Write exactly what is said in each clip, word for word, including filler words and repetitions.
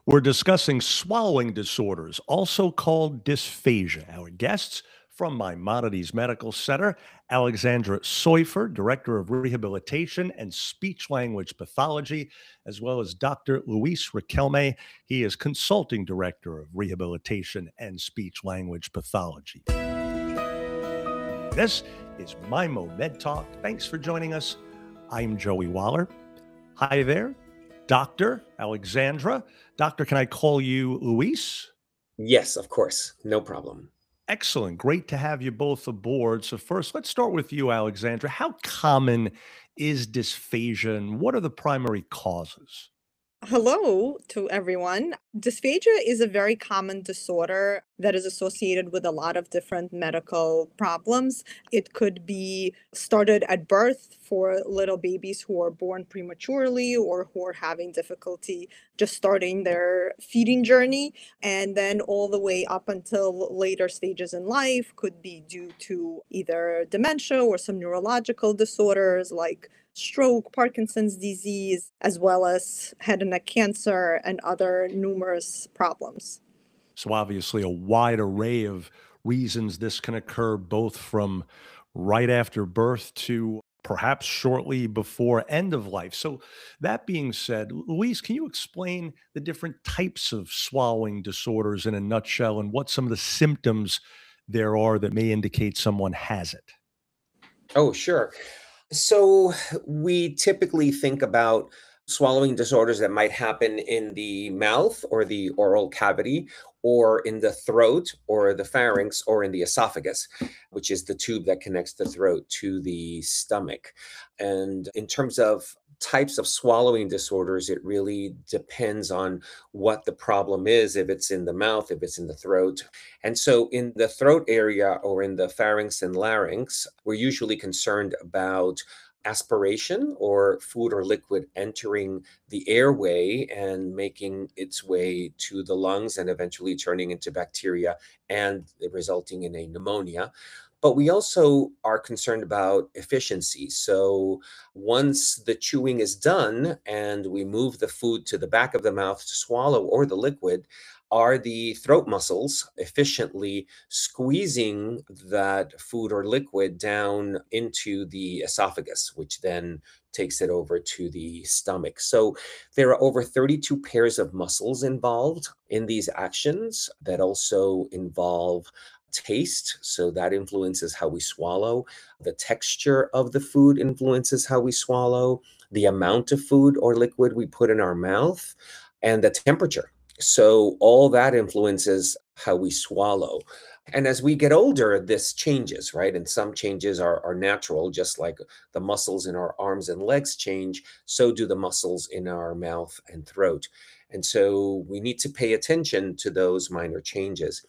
We're discussing swallowing disorders, also called dysphagia. Our guests from Maimonides Medical Center, Alexandra Seufer, Director of Rehabilitation and Speech Language Pathology, as well as Doctor Luis Riquelme. He is Consulting Director of Rehabilitation and Speech Language Pathology. This is Mimo Med Talk. Thanks for joining us. I'm Joey Waller. Hi there, Doctor Alexandra. Doctor, can I call you Luis? Yes, of course. No problem. Excellent. Great to have you both aboard. So, first, let's start with you, Alexandra. How common is dysphagia and what are the primary causes? Hello to everyone. Dysphagia is a very common disorder that is associated with a lot of different medical problems. It could be started at birth for little babies who are born prematurely or who are having difficulty just starting their feeding journey, and then all the way up until later stages in life could be due to either dementia or some neurological disorders like stroke, Parkinson's disease, as well as head and neck cancer and other numerous problems. So, obviously, a wide array of reasons this can occur, both from right after birth to perhaps shortly before end of life. So, that being said, Luis, can you explain the different types of swallowing disorders in a nutshell and what some of the symptoms there are that may indicate someone has it? Oh, sure. So we typically think about swallowing disorders that might happen in the mouth or the oral cavity, or in the throat or the pharynx, or in the esophagus, which is the tube that connects the throat to the stomach. And in terms of types of swallowing disorders, it really depends on what the problem is, if it's in the mouth, if it's in the throat. And so in the throat area or in the pharynx and larynx, we're usually concerned about aspiration or food or liquid entering the airway and making its way to the lungs and eventually turning into bacteria and resulting in a pneumonia. But we also are concerned about efficiency. So once the chewing is done and we move the food to the back of the mouth to swallow, or the liquid, are the throat muscles efficiently squeezing that food or liquid down into the esophagus, which then takes it over to the stomach. So there are over thirty-two pairs of muscles involved in these actions that also involve taste. So that influences how we swallow. The texture of the food influences how we swallow, the amount of food or liquid we put in our mouth, and the temperature. So all that influences how we swallow. And as we get older, this changes, right? And some changes are, are natural, just like the muscles in our arms and legs change, so do the muscles in our mouth and throat. And so we need to pay attention to those minor changes.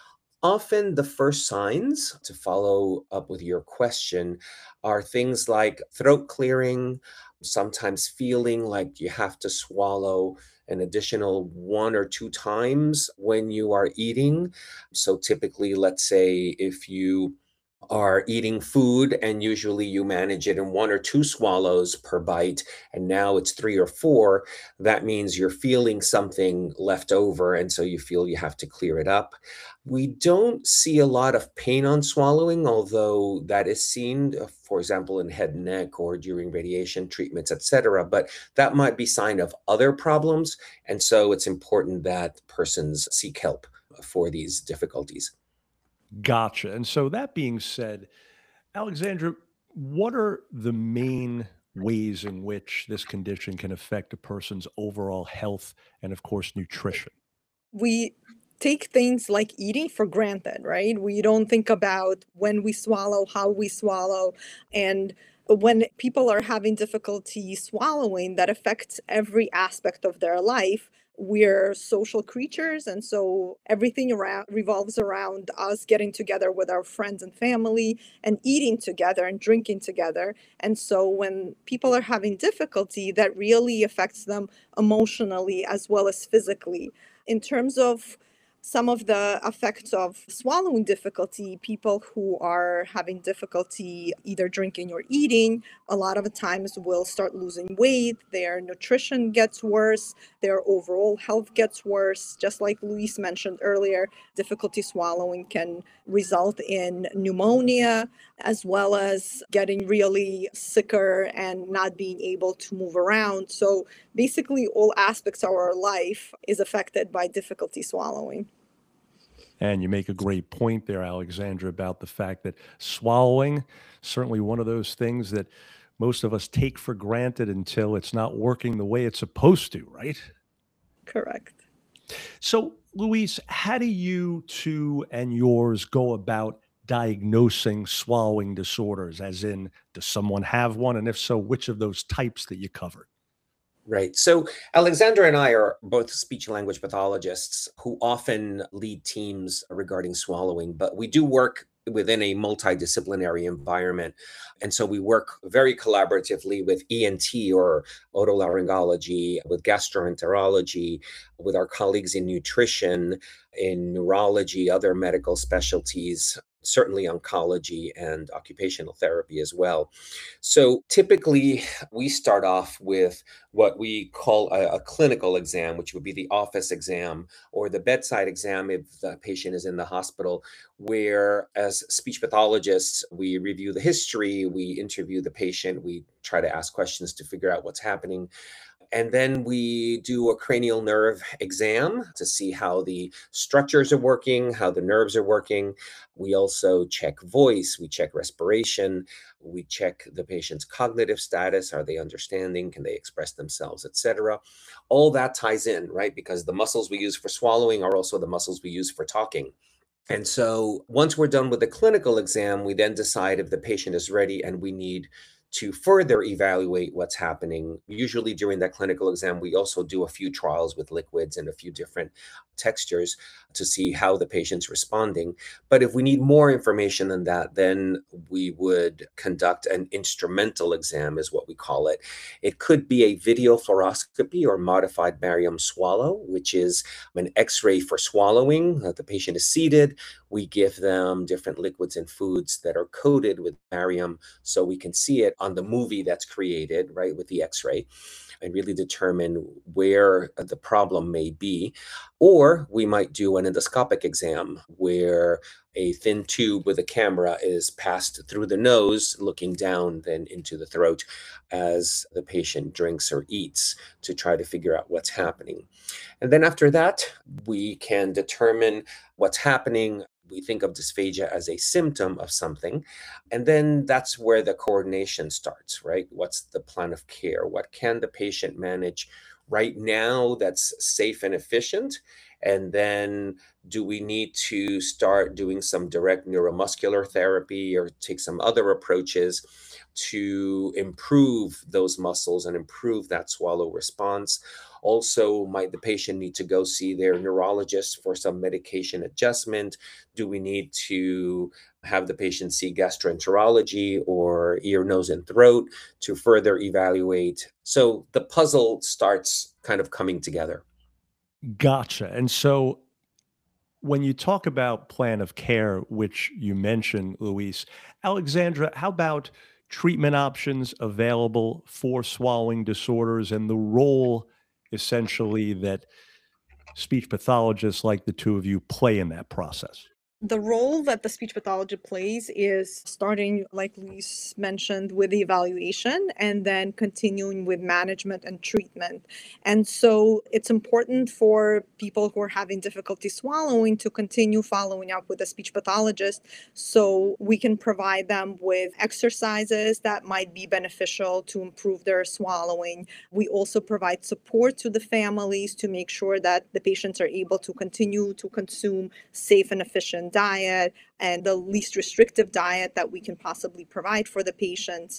Often, the first signs, to follow up with your question, are things like throat clearing, sometimes feeling like you have to swallow an additional one or two times when you are eating. So, typically, let's say if you are eating food and usually you manage it in one or two swallows per bite, and now it's three or four, that means you're feeling something left over, and so you feel you have to clear it up. We don't see a lot of pain on swallowing, although that is seen, uh, for example, in head and neck or during radiation treatments, et cetera. But that might be sign of other problems, and so it's important that persons seek help for these difficulties. Gotcha. And so, that being said, Alexandra, what are the main ways in which this condition can affect a person's overall health and, of course, nutrition? We take things like eating for granted, right? We don't think about when we swallow, how we swallow, and when people are having difficulty swallowing, that affects every aspect of their life. We're social creatures, and so everything around revolves around us getting together with our friends and family and eating together and drinking together. And so when people are having difficulty, that really affects them emotionally as well as physically. In terms of Some of the effects of swallowing difficulty, people who are having difficulty either drinking or eating, a lot of the times will start losing weight, their nutrition gets worse, their overall health gets worse. Just like Luis mentioned earlier, difficulty swallowing can result in pneumonia, as well as getting really sicker and not being able to move around. So basically, all aspects of our life is affected by difficulty swallowing. And you make a great point there, Alexandra, about the fact that swallowing, certainly one of those things that most of us take for granted until it's not working the way it's supposed to, right? Correct. So, Luis, how do you two and yours go about diagnosing swallowing disorders? As in, does someone have one? And if so, which of those types that you covered? Right. So Alexandra and I are both speech language pathologists who often lead teams regarding swallowing, but we do work within a multidisciplinary environment. And so we work very collaboratively with E N T or otolaryngology, with gastroenterology, with our colleagues in nutrition, in neurology, other medical specialties, certainly oncology and occupational therapy as well. So typically we start off with what we call a, a clinical exam, which would be the office exam or the bedside exam if the patient is in the hospital, where as speech pathologists, we review the history, we interview the patient, we try to ask questions to figure out what's happening. And then we do a cranial nerve exam to see how the structures are working, how the nerves are working. We also check voice, we check respiration, we check the patient's cognitive status. Are they understanding? Can they express themselves, et cetera? All that ties in, right? Because the muscles we use for swallowing are also the muscles we use for talking. And so once we're done with the clinical exam, we then decide if the patient is ready and we need to further evaluate what's happening. Usually during that clinical exam, we also do a few trials with liquids and a few different textures to see how the patient's responding. But if we need more information than that, then we would conduct an instrumental exam, is what we call it. It could be a video fluoroscopy or modified barium swallow, which is an X-ray for swallowing. Uh, the patient is seated. We give them different liquids and foods that are coated with barium so we can see it on the movie that's created, right, with the X-ray, and really determine where the problem may be. Or we might do an endoscopic exam where a thin tube with a camera is passed through the nose, looking down then into the throat as the patient drinks or eats to try to figure out what's happening. And then after that, we can determine what's happening. We think of dysphagia as a symptom of something. And then that's where the coordination starts, right? What's the plan of care? What can the patient manage right now that's safe and efficient? And then do we need to start doing some direct neuromuscular therapy or take some other approaches to improve those muscles and improve that swallow response? Also, might the patient need to go see their neurologist for some medication adjustment? Do we need to have the patient see gastroenterology or ear, nose, and throat to further evaluate? So the puzzle starts kind of coming together. Gotcha. And so when you talk about plan of care, which you mentioned, Luis, Alexandra, how about treatment options available for swallowing disorders and the role essentially that speech pathologists like the two of you play in that process? The role that the speech pathologist plays is starting, like Luis mentioned, with the evaluation and then continuing with management and treatment. And so it's important for people who are having difficulty swallowing to continue following up with a speech pathologist so we can provide them with exercises that might be beneficial to improve their swallowing. We also provide support to the families to make sure that the patients are able to continue to consume safe and efficient diet and the least restrictive diet that we can possibly provide for the patients.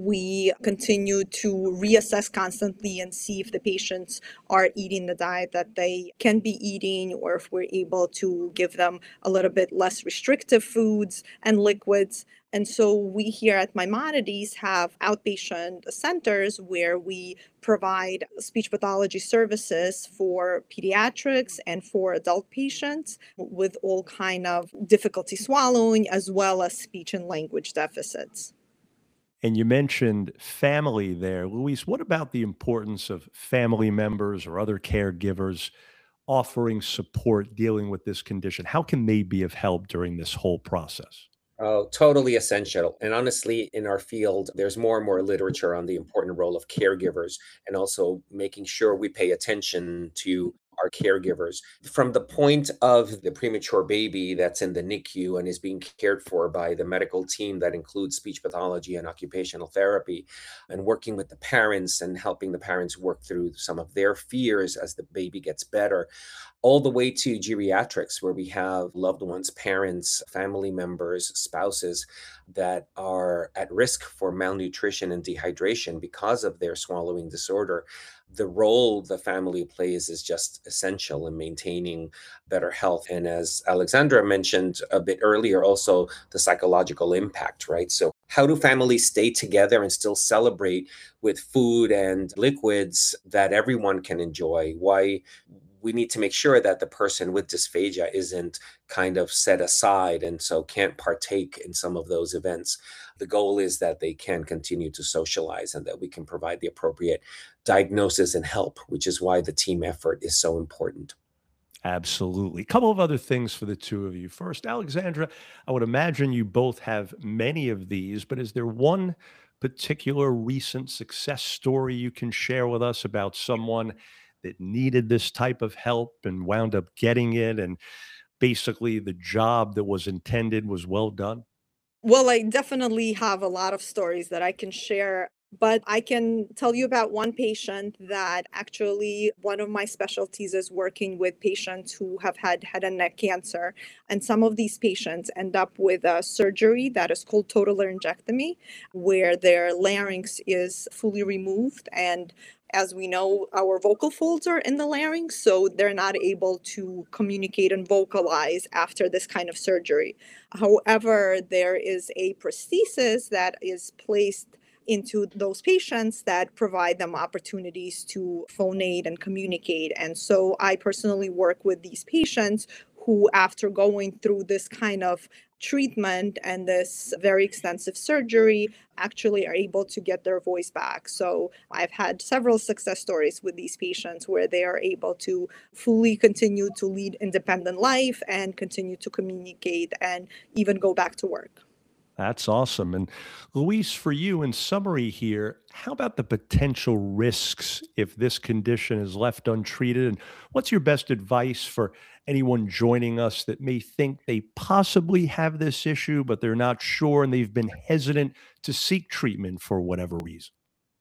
We continue to reassess constantly and see if the patients are eating the diet that they can be eating, or if we're able to give them a little bit less restrictive foods and liquids. And so we here at Maimonides have outpatient centers where we provide speech pathology services for pediatrics and for adult patients with all kind of difficulty swallowing as well as speech and language deficits. And you mentioned family there. Luis, what about the importance of family members or other caregivers offering support dealing with this condition? How can they be of help during this whole process? Oh, totally essential. And honestly, in our field, there's more and more literature on the important role of caregivers and also making sure we pay attention to our caregivers. From the point of the premature baby that's in the N I C U and is being cared for by the medical team that includes speech pathology and occupational therapy, and working with the parents and helping the parents work through some of their fears as the baby gets better, all the way to geriatrics, where we have loved ones, parents, family members, spouses that are at risk for malnutrition and dehydration because of their swallowing disorder. The role the family plays is just essential in maintaining better health. And as Alexandra mentioned a bit earlier, also the psychological impact, right? So how do families stay together and still celebrate with food and liquids that everyone can enjoy? Why we need to make sure that the person with dysphagia isn't kind of set aside and so can't partake in some of those events. The goal is that they can continue to socialize and that we can provide the appropriate diagnosis and help, which is why the team effort is so important. Absolutely. A couple of other things for the two of you. First, Alexandra, I would imagine you both have many of these, but is there one particular recent success story you can share with us about someone that needed this type of help and wound up getting it, and basically the job that was intended was well done? Well, I definitely have a lot of stories that I can share, but I can tell you about one patient that actually one of my specialties is working with patients who have had head and neck cancer. And some of these patients end up with a surgery that is called total laryngectomy, where their larynx is fully removed. And as we know, our vocal folds are in the larynx, so they're not able to communicate and vocalize after this kind of surgery. However, there is a prosthesis that is placed into those patients that provide them opportunities to phonate and communicate. And so I personally work with these patients who, after going through this kind of treatment and this very extensive surgery, actually are able to get their voice back. So I've had several success stories with these patients where they are able to fully continue to lead independent life and continue to communicate and even go back to work. That's awesome. And Luis, for you, in summary here, how about the potential risks if this condition is left untreated? And what's your best advice for anyone joining us that may think they possibly have this issue, but they're not sure and they've been hesitant to seek treatment for whatever reason?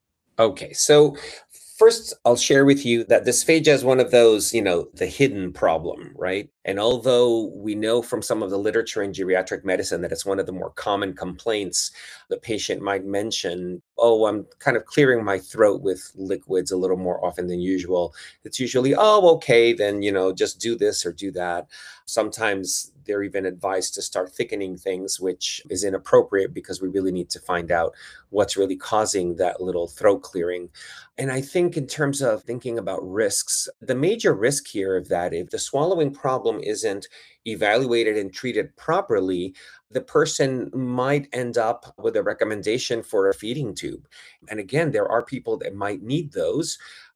Okay, so first I'll share with you that dysphagia is one of those, you know, the hidden problem, right? And although we know from some of the literature in geriatric medicine that it's one of the more common complaints, the patient might mention, oh, I'm kind of clearing my throat with liquids a little more often than usual. It's usually, oh, okay, then, you know, just do this or do that. Sometimes they're even advised to start thickening things, which is inappropriate because we really need to find out what's really causing that little throat clearing. And I think in terms of thinking about risks, the major risk here of that, if the swallowing problem isn't evaluated and treated properly, the person might end up with a recommendation for a feeding tube. And again, there are people that might need those.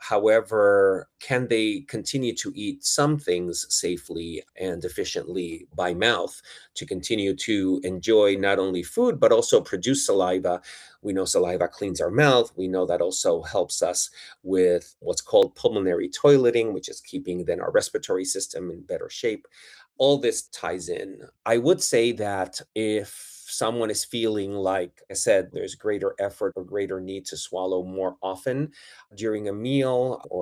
However, can they continue to eat some things safely and efficiently by mouth to continue to enjoy not only food, but also produce saliva? We know saliva cleans our mouth. We know that also helps us with what's called pulmonary toileting, which is keeping then our respiratory system in better shape. All this ties in. I would say that if someone is feeling like I said, there's greater effort or greater need to swallow more often during a meal or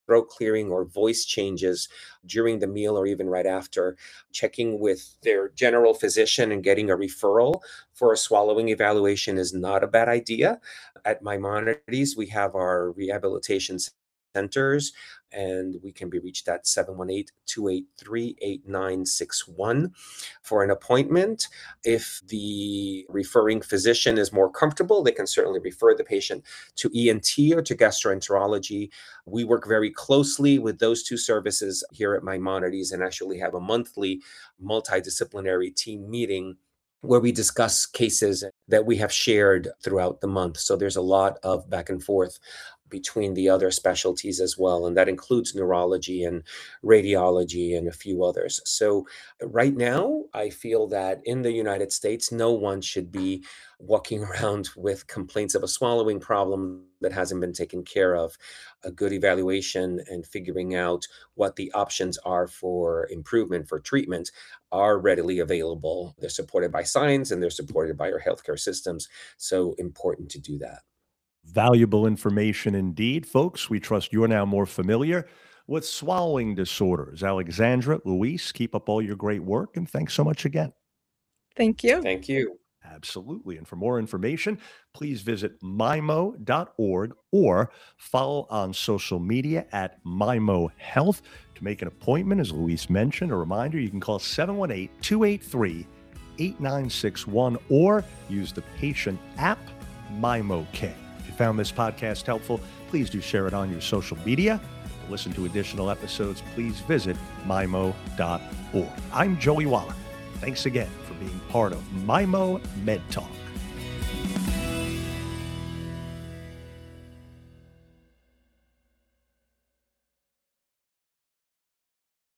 throat clearing or voice changes during the meal or even right after, checking with their general physician and getting a referral for a swallowing evaluation is not a bad idea. At Maimonides, we have our rehabilitation centers, and we can be reached at seven one eight, two eight three, eight nine six one for an appointment. If the referring physician is more comfortable, they can certainly refer the patient to E N T or to gastroenterology. We work very closely with those two services here at Maimonides and actually have a monthly multidisciplinary team meeting where we discuss cases that we have shared throughout the month. So there's a lot of back and forth between the other specialties as well, and that includes neurology and radiology and a few others. So right now, I feel that in the United States, no one should be walking around with complaints of a swallowing problem that hasn't been taken care of. A good evaluation and figuring out what the options are for improvement, for treatment, are readily available. They're supported by science and they're supported by our healthcare systems. So important to do that. Valuable information indeed, folks. We trust you're now more familiar with swallowing disorders. Alexandra, Luis, keep up all your great work, and thanks so much again. Thank you. Thank you. Absolutely. And for more information, please visit mimo dot org or follow on social media at Mimo Health. To make an appointment, as Luis mentioned, a reminder, you can call seven one eight, two eight three, eight nine six one or use the patient app, MimoK. Found this podcast helpful, please do share it on your social media. To listen to additional episodes, please visit mimo dot org. I'm Joey Wallach. Thanks again for being part of Mimo Med Talk.